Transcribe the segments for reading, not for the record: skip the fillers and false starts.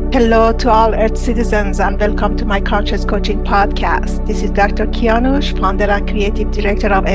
Hello to all Earth citizens and welcome to my Conscious Coaching podcast. This is Dr. Kianush, founder and creative director of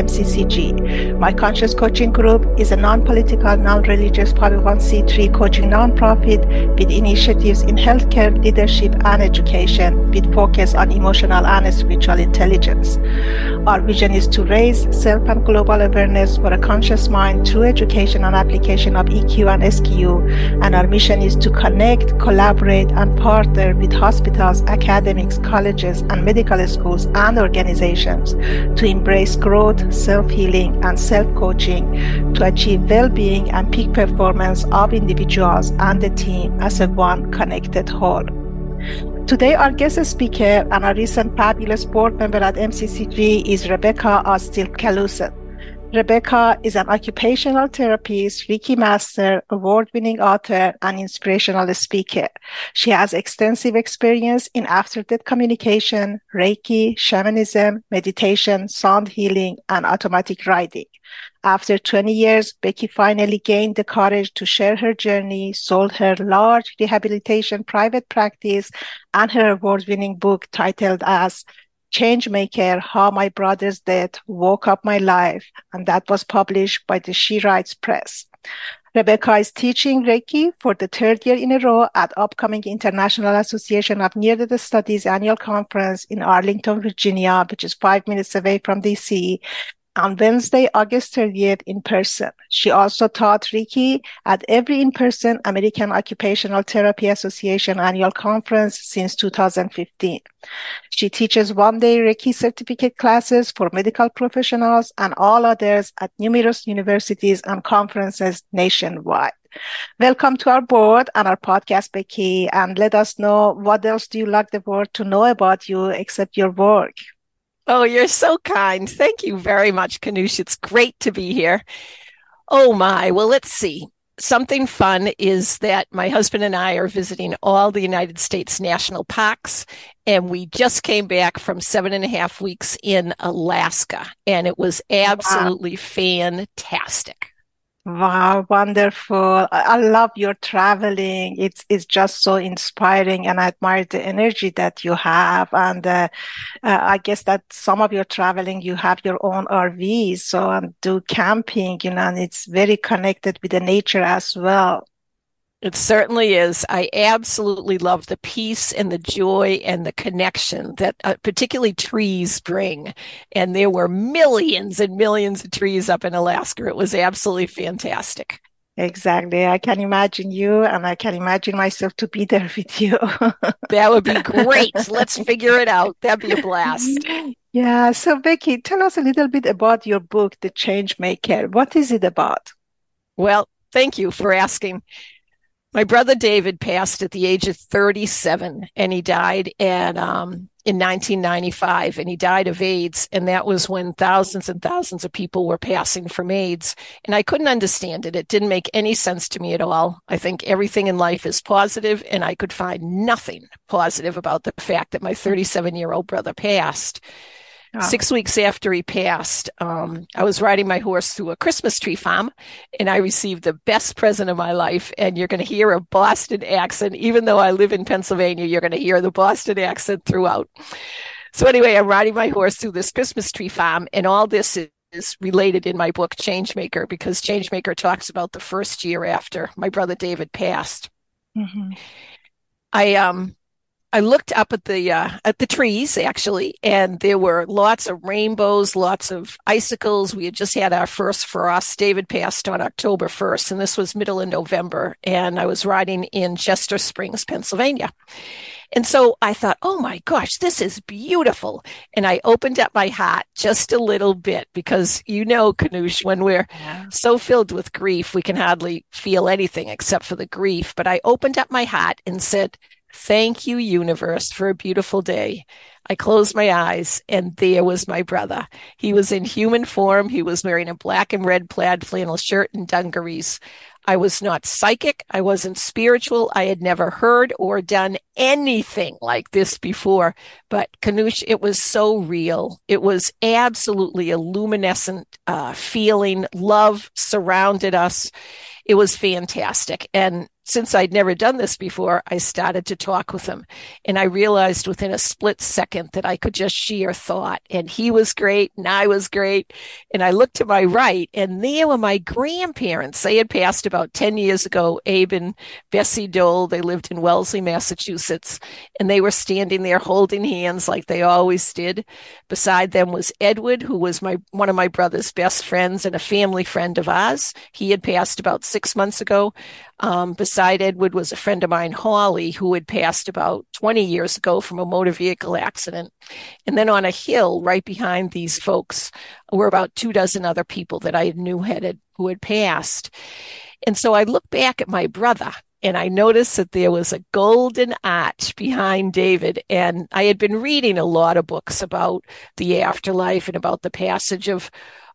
MCCG. My Conscious Coaching Group is a non-political, non-religious 501c3 coaching nonprofit with initiatives in healthcare, leadership, and education with focus on emotional and spiritual intelligence. Our vision is to raise self and global awareness for a conscious mind through education and application of EQ and SQ, and our mission is to connect, collaborate, and partner with hospitals, academics, colleges, and medical schools and organizations to embrace growth, self-healing, and self-coaching to achieve well-being and peak performance of individuals and the team as a one connected whole. Today, our guest speaker and a recent fabulous board member at MCCG is Rebecca Ostil-Calusen. Rebecca is an occupational therapist, Reiki master, award-winning author, and inspirational speaker. She has extensive experience in after-death communication, Reiki, shamanism, meditation, sound healing, and automatic writing. After 20 years, Becky finally gained the courage to share her journey, sold her large rehabilitation private practice, and her award-winning book titled as Changemaker, How My Brother's Death Woke Up My Life, and that was published by the She Writes Press. Rebecca is teaching Reiki for the third year in a row at upcoming International Association of Near-Death Studies annual conference in Arlington, Virginia, which is 5 minutes away from DC, on Wednesday, August 30th in person. She also taught Reiki at every in-person American Occupational Therapy Association annual conference since 2015. She teaches one-day Reiki certificate classes for medical professionals and all others at numerous universities and conferences nationwide. Welcome to our board and our podcast, Becky, and let us know what else do you like the world to know about you except your work. Oh, you're so kind. Thank you very much, Kanush. It's great to be here. Oh my, well, let's see. Something fun is that my husband and I are visiting all the United States national parks, and we just came back from 7.5 weeks in Alaska, and it was absolutely fantastic. Wow, wonderful. I love your traveling. It's just so inspiring, and I admire the energy that you have. And I guess that some of your traveling, you have your own RVs, so do camping, and it's very connected with the nature as well. It certainly is. I absolutely love the peace and the joy and the connection that particularly trees bring. And there were millions and millions of trees up in Alaska. It was absolutely fantastic. Exactly. I can imagine you, and I can imagine myself to be there with you. That would be great. Let's figure it out. That'd be a blast. Yeah. So, Becky, tell us a little bit about your book, The Changemaker. What is it about? Well, thank you for asking. My brother David passed at the age of 37, and he died in 1995, and he died of AIDS. And that was when thousands and thousands of people were passing from AIDS. And I couldn't understand it. It didn't make any sense to me at all. I think everything in life is positive, and I could find nothing positive about the fact that my 37-year-old brother passed. Oh. 6 weeks after he passed, I was riding my horse through a Christmas tree farm, and I received the best present of my life. And you're going to hear a Boston accent. Even though I live in Pennsylvania, you're going to hear the Boston accent throughout. So anyway, I'm riding my horse through this Christmas tree farm, and all this is related in my book, Changemaker, because Changemaker talks about the first year after my brother David passed. Mm-hmm. I looked up at the trees, actually, and there were lots of rainbows, lots of icicles. We had just had our first frost. David passed on October 1st, and this was middle of November, and I was riding in Chester Springs, Pennsylvania. And so I thought, oh my gosh, this is beautiful. And I opened up my heart just a little bit because, Kanush, when we're so filled with grief, we can hardly feel anything except for the grief. But I opened up my heart and said, thank you, universe, for a beautiful day. I closed my eyes, and there was my brother. He was in human form. He was wearing a black and red plaid flannel shirt and dungarees. I was not psychic. I wasn't spiritual. I had never heard or done anything like this before. But Kanush, it was so real. It was absolutely a luminescent feeling. Love surrounded us. It was fantastic. And since I'd never done this before, I started to talk with him. And I realized within a split second that I could just share thought. And he was great and I was great. And I looked to my right and there were my grandparents. They had passed about 10 years ago, Abe and Bessie Dole. They lived in Wellesley, Massachusetts. And they were standing there holding hands like they always did. Beside them was Edward, who was one of my brother's best friends and a family friend of ours. He had passed about 6 months ago. Beside Edward was a friend of mine, Holly, who had passed about 20 years ago from a motor vehicle accident. And then on a hill right behind these folks were about 24 other people that I knew who had passed. And so I looked back at my brother and I noticed that there was a golden arch behind David. And I had been reading a lot of books about the afterlife and about the passage of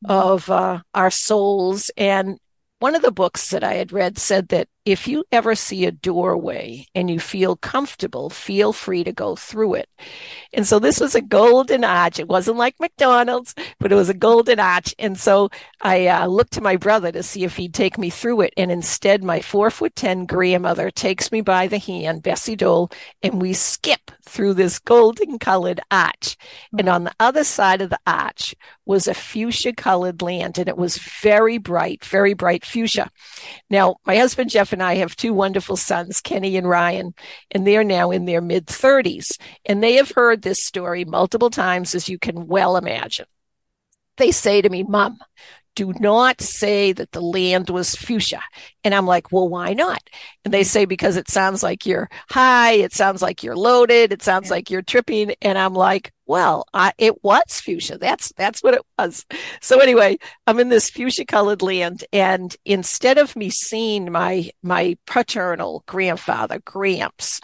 our souls. And one of the books that I had read said that if you ever see a doorway and you feel comfortable, feel free to go through it. And so this was a golden arch. It wasn't like McDonald's, but it was a golden arch. And so I looked to my brother to see if he'd take me through it. And instead, my 4'10" grandmother takes me by the hand, Bessie Dole, and we skip through this golden colored arch. And on the other side of the arch was a fuchsia colored land. And it was very bright fuchsia. Now, my husband, Jeff, and I have two wonderful sons, Kenny and Ryan, and they're now in their mid-30s. And they have heard this story multiple times, as you can well imagine. They say to me, Mom, do not say that the land was fuchsia. And I'm like, well, why not? And they say, because it sounds like you're high. It sounds like you're loaded. It sounds like you're tripping. And I'm like, well, it was fuchsia. That's what it was. So anyway, I'm in this fuchsia colored land. And instead of me seeing my paternal grandfather, Gramps,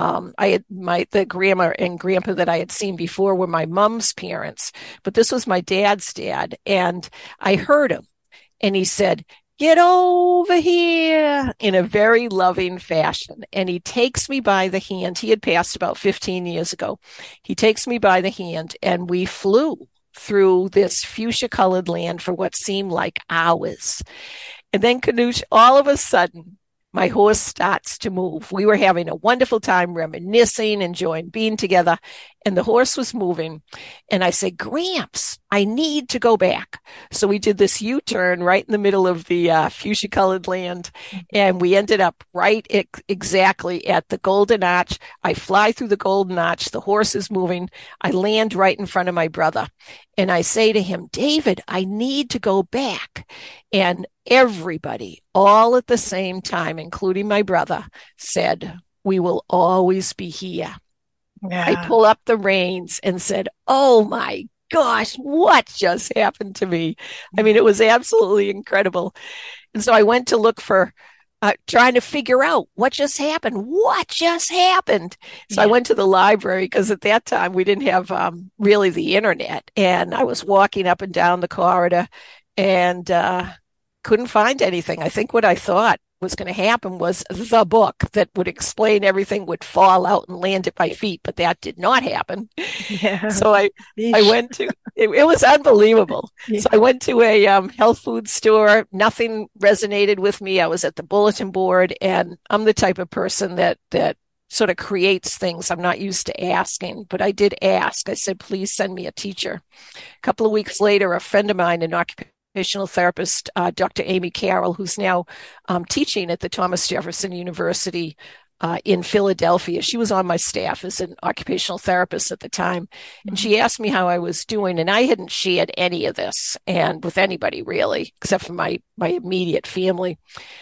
the grandma and grandpa that I had seen before were my mom's parents, but this was my dad's dad. And I heard him and he said, get over here, in a very loving fashion. And he takes me by the hand. He had passed about 15 years ago. He takes me by the hand and we flew through this fuchsia colored land for what seemed like hours. And then, Kanush, all of a sudden, my horse starts to move. We were having a wonderful time reminiscing, enjoying being together, and the horse was moving. And I said, Gramps, I need to go back. So we did this U-turn right in the middle of the fuchsia-colored land, and we ended up right exactly at the Golden Arch. I fly through the Golden Arch. The horse is moving. I land right in front of my brother, and I say to him, David, I need to go back. And everybody, all at the same time, including my brother, said, we will always be here. Yeah. I pull up the reins and said, oh my gosh, what just happened to me? I mean, it was absolutely incredible. And so I went to look for, trying to figure out what just happened. What just happened? So I went to the library because at that time we didn't have really the internet. And I was walking up and down the corridor and couldn't find anything. I think what I thought was going to happen was the book that would explain everything would fall out and land at my feet, but that did not happen. Yeah. So I went to, it was unbelievable. Yeah. So I went to a health food store. Nothing resonated with me. I was at the bulletin board, and I'm the type of person that sort of creates things. I'm not used to asking, but I did ask. I said, please send me a teacher. A couple of weeks later, a friend of mine, an occupational therapist, Dr. Amy Carroll, who's now teaching at the Thomas Jefferson University in Philadelphia. She was on my staff as an occupational therapist at the time. And she asked me how I was doing. And I hadn't shared any of this and with anybody really, except for my immediate family.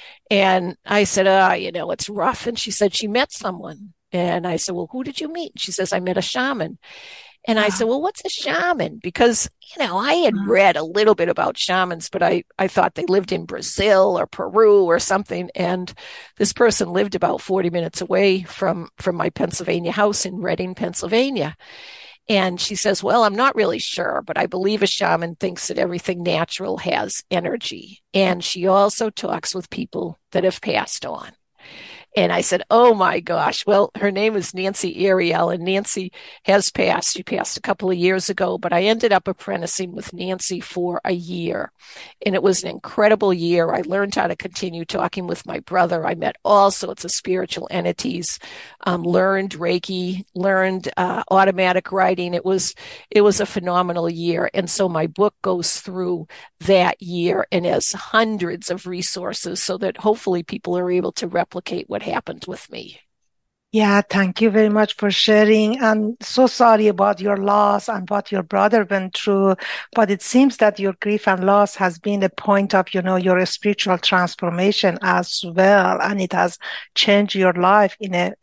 And I said, it's rough. And she said she met someone. And I said, well, who did you meet? She says, I met a shaman. And I said, well, what's a shaman? Because, I had read a little bit about shamans, but I thought they lived in Brazil or Peru or something. And this person lived about 40 minutes away from my Pennsylvania house in Reading, Pennsylvania. And she says, well, I'm not really sure, but I believe a shaman thinks that everything natural has energy. And she also talks with people that have passed on. And I said, oh my gosh. Well, her name is Nancy Ariel, and Nancy has passed. She passed a couple of years ago, but I ended up apprenticing with Nancy for a year. And it was an incredible year. I learned how to continue talking with my brother. I met all sorts of spiritual entities, learned Reiki, learned automatic writing. It was a phenomenal year. And so my book goes through that year and has hundreds of resources so that hopefully people are able to replicate what happened with me. Yeah, thank you very much for sharing. I'm so sorry about your loss and what your brother went through, but it seems that your grief and loss has been a point of, your spiritual transformation as well, and it has changed your life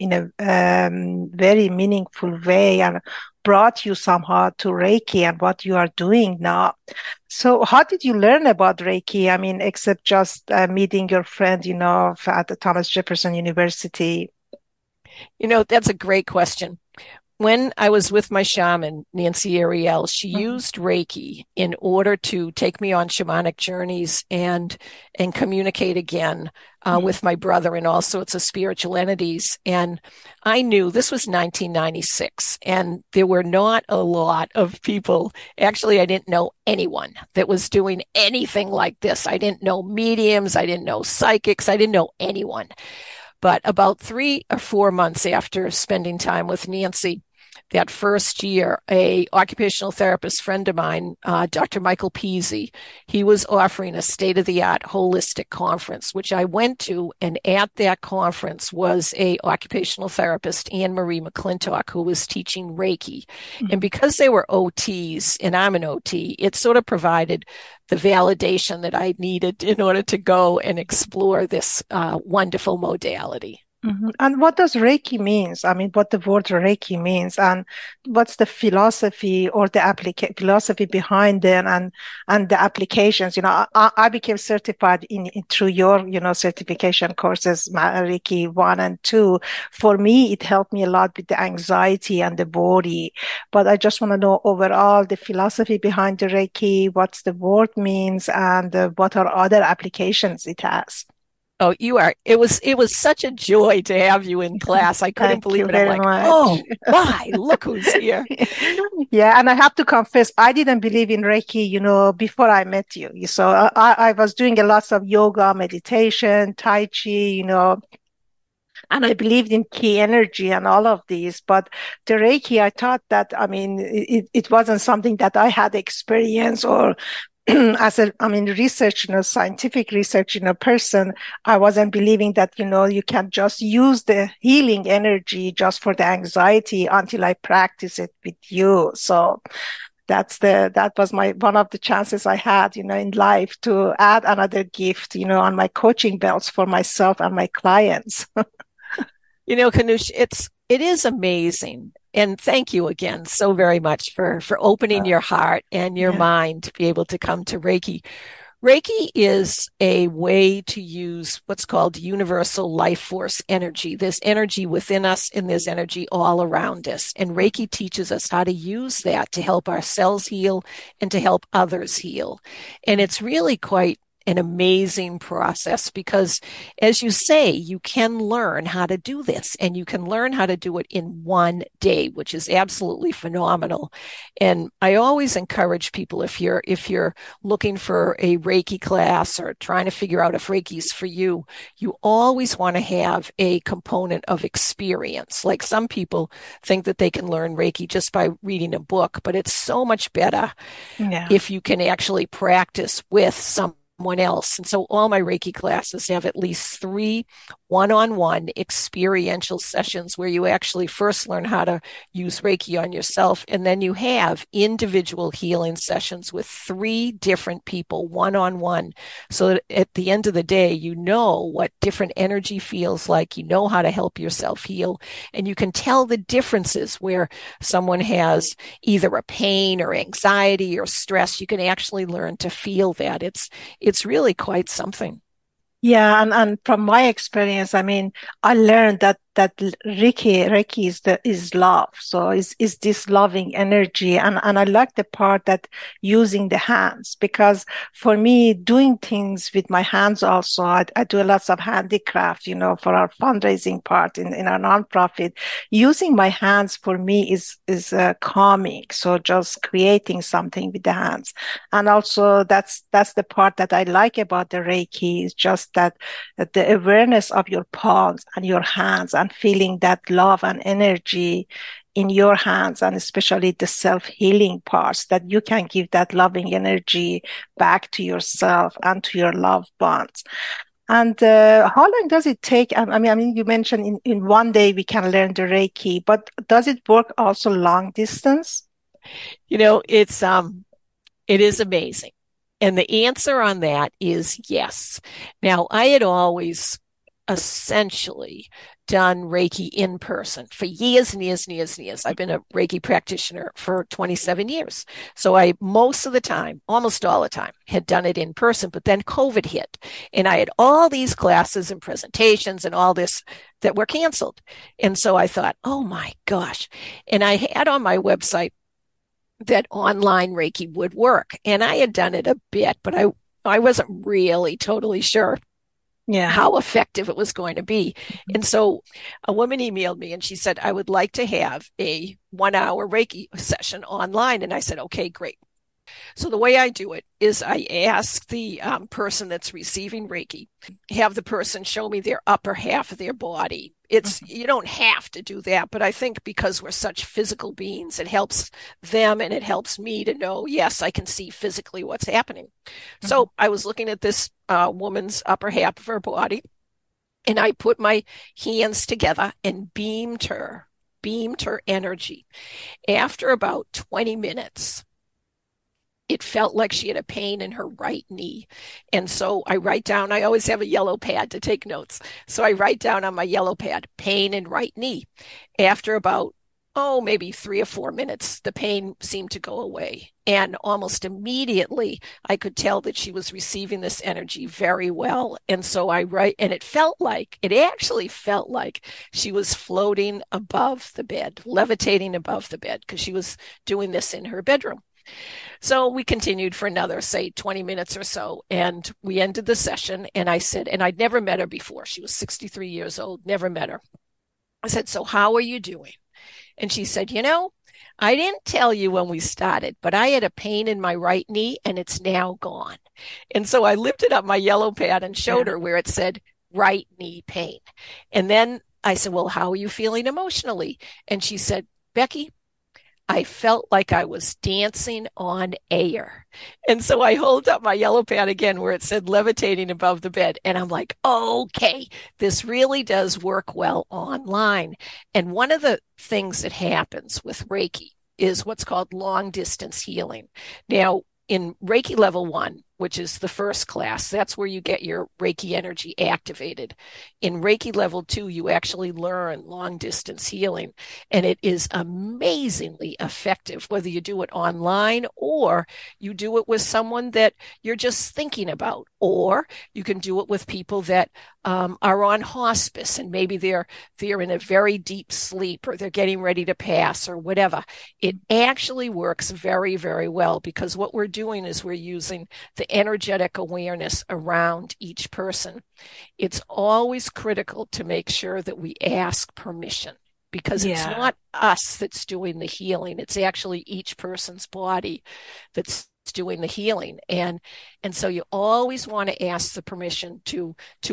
in a very meaningful way and brought you somehow to Reiki and what you are doing now. So, how did you learn about Reiki? I mean, except just meeting your friend, at the Thomas Jefferson University. That's a great question. When I was with my shaman, Nancy Ariel, she Mhm. used Reiki in order to take me on shamanic journeys and communicate again with my brother and all sorts of spiritual entities. And I knew this was 1996, and there were not a lot of people. Actually, I didn't know anyone that was doing anything like this. I didn't know mediums. I didn't know psychics. I didn't know anyone. But about 3 or 4 months after spending time with Nancy, that first year, a occupational therapist friend of mine, Dr. Michael Peasy, he was offering a state-of-the-art holistic conference, which I went to, and at that conference was a occupational therapist, Anne Marie McClintock, who was teaching Reiki. And Mhm. because they were OTs, and I'm an OT, it sort of provided the validation that I needed in order to go and explore this wonderful modality. Mhm. And what does Reiki means? I mean, what the word Reiki means, and what's the philosophy or the philosophy behind it, and the applications. I became certified through your certification courses, Reiki 1 and 2. For me, it helped me a lot with the anxiety and the body. But I just want to know overall the philosophy behind the Reiki, what's the word means, and what are other applications it has. Oh, you are. It was such a joy to have you in class. I couldn't Thank you believe it. I'm very like, much. oh my, look who's here. Yeah, and I have to confess, I didn't believe in Reiki, before I met you. So I was doing a lot of yoga, meditation, Tai Chi, and I believed in key energy and all of these. But the Reiki, I thought that, I mean, it wasn't something that I had experience or research, scientific research, person, I wasn't believing that, you can just use the healing energy just for the anxiety until I practice it with you. So that was one of the chances I had, in life to add another gift, on my coaching belts for myself and my clients. Kanush, it is amazing. And thank you again so very much for opening Uh, your heart and your yeah. mind to be able to come to Reiki. Reiki is a way to use what's called universal life force energy. There's energy within us and there's energy all around us. And Reiki teaches us how to use that to help ourselves heal and to help others heal. And it's really quite an amazing process because, as you say, you can learn how to do this and you can learn how to do it in one day, which is absolutely phenomenal. And I always encourage people, if you're looking for a Reiki class or trying to figure out if Reiki's for you, you always want to have a component of experience. Like some people think that they can learn Reiki just by reading a book, but it's so much better Yeah. if you can actually practice with someone else. And so all my Reiki classes have at least 3 one-on-one experiential sessions where you actually first learn how to use Reiki on yourself. And then you have individual healing sessions with 3 different people one-on-one. So that at the end of the day, you know what different energy feels like. You know how to help yourself heal. And you can tell the differences where someone has either a pain or anxiety or stress. You can actually learn to feel that. It's really quite something. Yeah, and from my experience, I mean, I learned that Reiki is love. So is this loving energy. And I like the part that using the hands, because for me, doing things with my hands also, I do lots of handicraft, for our fundraising part in our nonprofit. Using my hands for me is calming. So just creating something with the hands. And also that's the part that I like about the Reiki, is just that the awareness of your palms and your hands, and feeling that love and energy in your hands, and especially the self-healing parts, that you can give that loving energy back to yourself and to your loved ones. And how long does it take? I mean, you mentioned in one day we can learn the Reiki, but does it work also long distance? It is amazing. And the answer on that is yes. Now, I had always essentially done Reiki in person for years and years and years and years. I've been a Reiki practitioner for 27 years. So I, most of the time, almost all the time, had done it in person, but then COVID hit and I had all these classes and presentations and all this that were canceled. And so I thought, oh my gosh. And I had on my website that online Reiki would work. And I had done it a bit, but I wasn't really totally sure Yeah. how effective it was going to be. And so a woman emailed me and she said, I would like to have a 1 hour Reiki session online. And I said, okay, great. So the way I do it is I ask the person that's receiving Reiki, have the person show me their upper half of their body. You don't have to do that, but I think because we're such physical beings, it helps them and it helps me to know, yes, I can see physically what's happening. Mm-hmm. So I was looking at this woman's upper half of her body, and I put my hands together and beamed her energy. After about 20 minutes, it felt like she had a pain in her right knee. And so I write down, I always have a yellow pad to take notes. So I write down on my yellow pad, pain in right knee. After about, maybe 3 or 4 minutes, the pain seemed to go away. And almost immediately, I could tell that she was receiving this energy very well. And so I write, and it actually felt like she was floating above the bed, levitating above the bed, because she was doing this in her bedroom. So we continued for another, say, 20 minutes or so, and we ended the session. And I said, and I'd never met her before. She was 63 years old, never met her. I said, so how are you doing? And she said, I didn't tell you when we started, but I had a pain in my right knee and it's now gone. And so I lifted up my yellow pad and showed her where it said right knee pain. And then I said, well, how are you feeling emotionally? And she said, Becky, I felt like I was dancing on air. And so I hold up my yellow pad again where it said levitating above the bed. And I'm like, okay, this really does work well online. And one of the things that happens with Reiki is what's called long distance healing. Now, in Reiki level 1, which is the first class, that's where you get your Reiki energy activated. In Reiki level 2, you actually learn long distance healing, and it is amazingly effective, whether you do it online or you do it with someone that you're just thinking about, or you can do it with people that are on hospice and maybe they're in a very deep sleep or they're getting ready to pass or whatever. It actually works very, very well, because what we're doing is we're using the energetic awareness around each person. It's always critical to make sure that we ask permission, because it's not us that's doing the healing. It's actually each person's body that's doing the healing. And so you always want to ask the permission to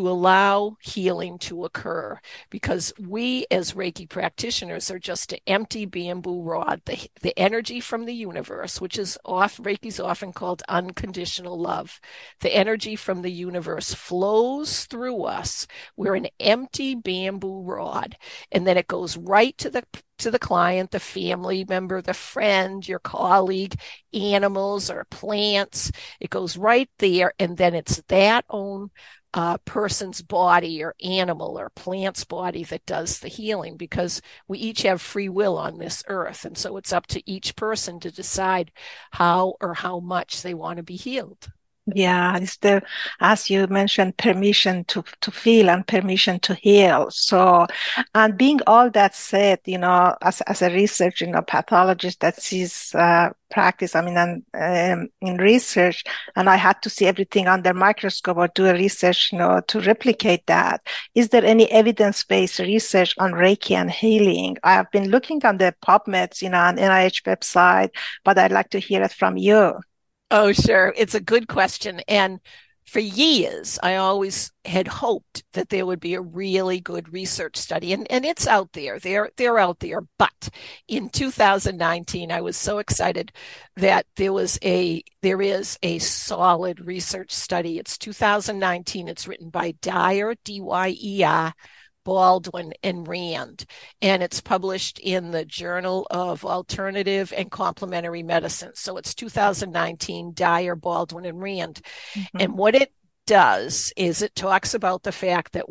allow healing to occur, because we as Reiki practitioners are just an empty bamboo rod. The energy from the universe, which is Reiki's often called unconditional love. The energy from the universe flows through us. We're an empty bamboo rod, and then it goes right to the client, the family member, the friend, your colleague, animals or plants. It goes right there, and then it's that own person's body or animal or plant's body that does the healing, because we each have free will on this earth. And so it's up to each person to decide how or how much they want to be healed. Yeah, it's the, as you mentioned, permission to feel and permission to heal. So, and being all that said, as a research, pathologist that sees practice, I mean, and in research, and I had to see everything under microscope or do a research, to replicate that. Is there any evidence-based research on Reiki and healing? I have been looking on the PubMed, on NIH website, but I'd like to hear it from you. Oh, sure. It's a good question. And for years, I always had hoped that there would be a really good research study. And it's out there. They're out there. But in 2019, I was so excited that there is a solid research study. It's 2019. It's written by Dyer, Dyer, Baldwin and Rand, and it's published in the Journal of Alternative and Complementary Medicine. So it's 2019, Dyer, Baldwin, and Rand. Mhm. And what it does is it talks about the fact that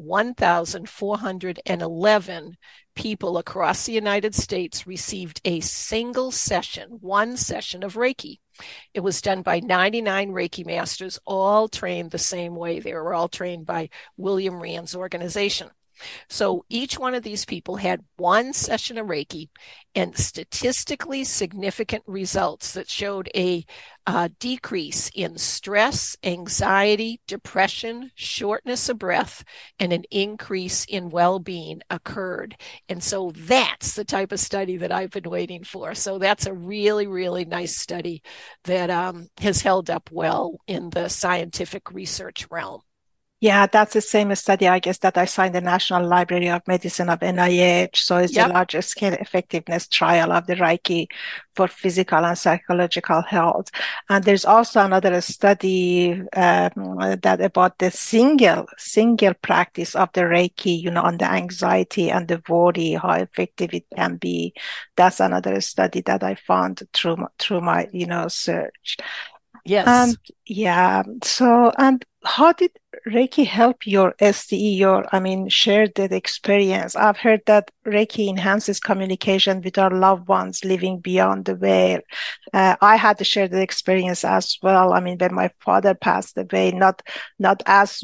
1,411 people across the United States received a single session, one session of Reiki. It was done by 99 Reiki masters, all trained the same way. They were all trained by William Rand's organization. So each one of these people had one session of Reiki and statistically significant results that showed a decrease in stress, anxiety, depression, shortness of breath, and an increase in well-being occurred. And so that's the type of study that I've been waiting for. So that's a really, really nice study that has held up well in the scientific research realm. Yeah, that's the same study, I guess, that I saw in the National Library of Medicine of NIH. So it's a Yep. larger scale effectiveness trial of the Reiki for physical and psychological health. And there's also another study that about the single practice of the Reiki, on the anxiety and the worry, how effective it can be. That's another study that I found through my, search. And Yes. yeah, and how did Reiki help your SDE, share that experience? I've heard that Reiki enhances communication with our loved ones living beyond the veil. I had to share the experience as well. I mean, when my father passed away, not as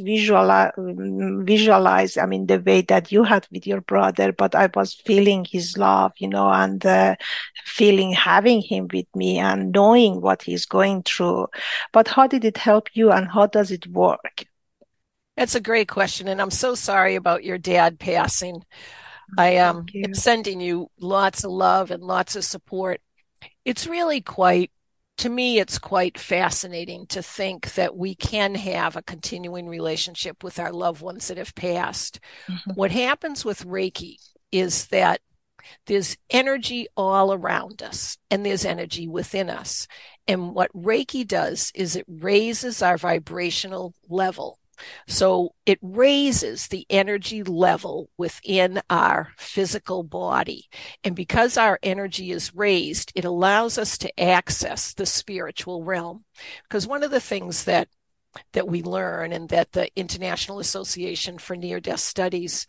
visualized, the way that you had with your brother, but I was feeling his love, and feeling having him with me and knowing what he's going through. But how did it help you and how does it work? That's a great question. And I'm so sorry about your dad passing. I Thank am you. sending you lots of love and lots of support. It's really quite, to me, it's quite fascinating to think that we can have a continuing relationship with our loved ones that have passed. Mhm. What happens with Reiki is that there's energy all around us and there's energy within us. And what Reiki does is it raises our vibrational level. So it raises the energy level within our physical body. And because our energy is raised, it allows us to access the spiritual realm. Because one of the things that we learn and that the International Association for Near Death Studies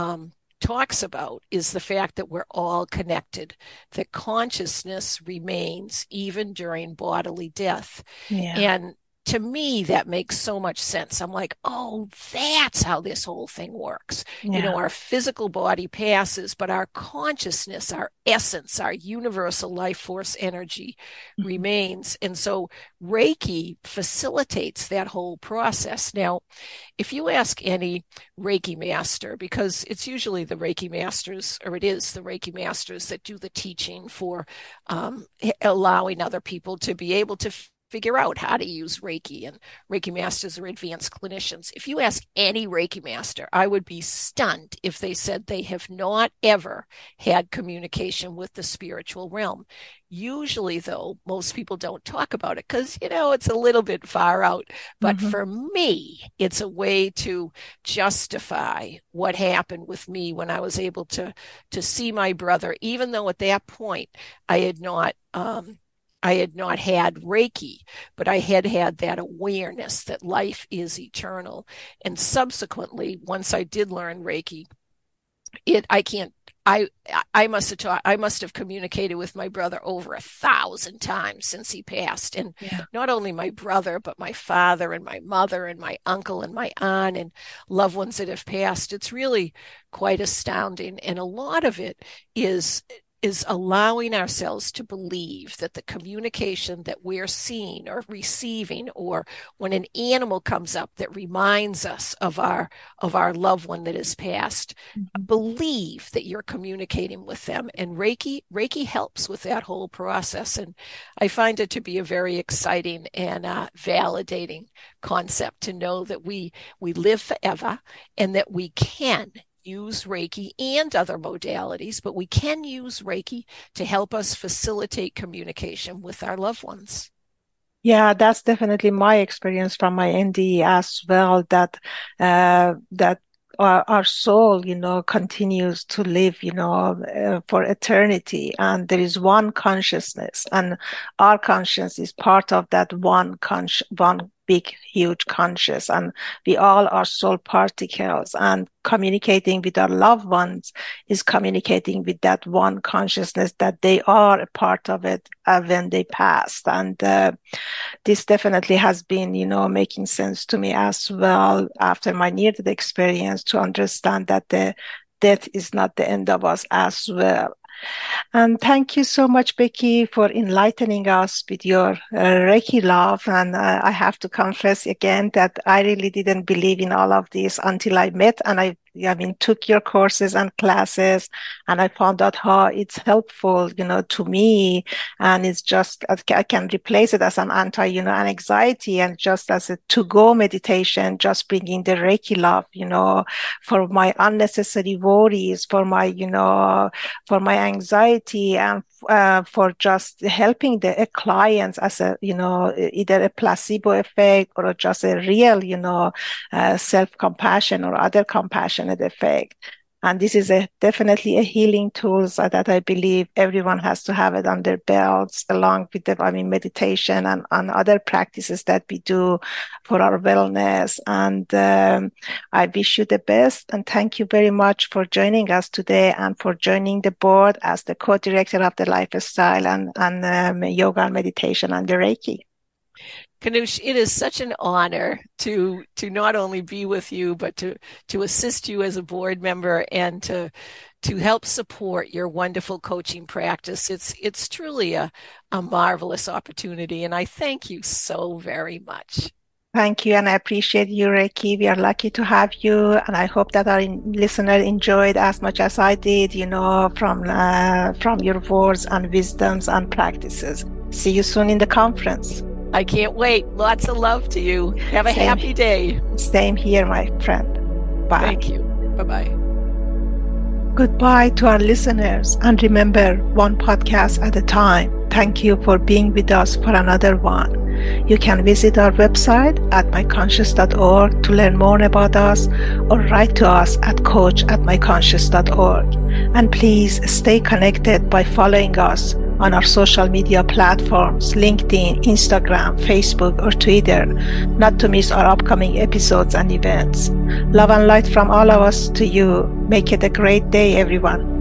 talks about is the fact that we're all connected, that consciousness remains even during bodily death. Yeah. And to me, that makes so much sense. I'm like, oh, that's how this whole thing works. Yeah. Our physical body passes, but our consciousness, our essence, our universal life force energy Mhm. remains. And so Reiki facilitates that whole process. Now, if you ask any Reiki master, because it's usually the Reiki masters, or it is the Reiki masters that do the teaching for allowing other people to be able to figure out how to use Reiki, and Reiki masters are advanced clinicians. If you ask any Reiki master, I would be stunned if they said they have not ever had communication with the spiritual realm. Usually, though, most people don't talk about it because, it's a little bit far out. But Mhm. for me, it's a way to justify what happened with me when I was able to see my brother, even though at that point I had not had Reiki, but I had had that awareness that life is eternal. And subsequently, once I did learn Reiki, I can't I must have communicated with my brother over 1,000 times since he passed. And not only my brother, but my father and my mother and my uncle and my aunt and loved ones that have passed. It's really quite astounding. And a lot of it is allowing ourselves to believe that the communication that we're seeing or receiving, or when an animal comes up that reminds us of our loved one that has passed, believe that you're communicating with them. And Reiki helps with that whole process. And I find it to be a very exciting and validating concept to know that we live forever and that we can use Reiki and other modalities, but we can use Reiki to help us facilitate communication with our loved ones. Yeah, that's definitely my experience from my NDE as well, that our soul, continues to live, for eternity. And there is one consciousness, and our conscience is part of that one big, huge conscious. And we all are soul particles, and communicating with our loved ones is communicating with that one consciousness that they are a part of it when they passed. And this definitely has been, making sense to me as well after my near-death experience, to understand that the death is not the end of us as well. And thank you so much, Becky, for enlightening us with your Reiki love. And I have to confess again that I really didn't believe in all of this until I met and I took your courses and classes, and I found out how it's helpful, to me. And it's just, I can replace it as an anxiety, and just as a to-go meditation, just bringing the Reiki love, for my unnecessary worries, for my anxiety, and for just helping the clients as a, either a placebo effect or just a real, self-compassion or other compassionate effect. And this is definitely a healing tool that I believe everyone has to have it on their belts, along with the meditation and other practices that we do for our wellness. And I wish you the best. And thank you very much for joining us today and for joining the board as the co-director of the lifestyle and yoga and meditation and the Reiki. Kanush, it is such an honor to not only be with you, but to assist you as a board member and to help support your wonderful coaching practice. It's truly a marvelous opportunity, and I thank you so very much. Thank you, and I appreciate you, Reiki. We are lucky to have you, and I hope that our listener enjoyed as much as I did, from your words and wisdoms and practices. See you soon in the conference. I can't wait. Lots of love to you. Have a happy day. Same here, my friend. Bye. Thank you. Bye-bye. Goodbye to our listeners. And remember, one podcast at a time. Thank you for being with us for another one. You can visit our website at myconscious.org to learn more about us, or write to us at coach@myconscious.org. And please stay connected by following us on our social media platforms, LinkedIn, Instagram, Facebook, or Twitter, not to miss our upcoming episodes and events. Love and light from all of us to you. Make it a great day, everyone.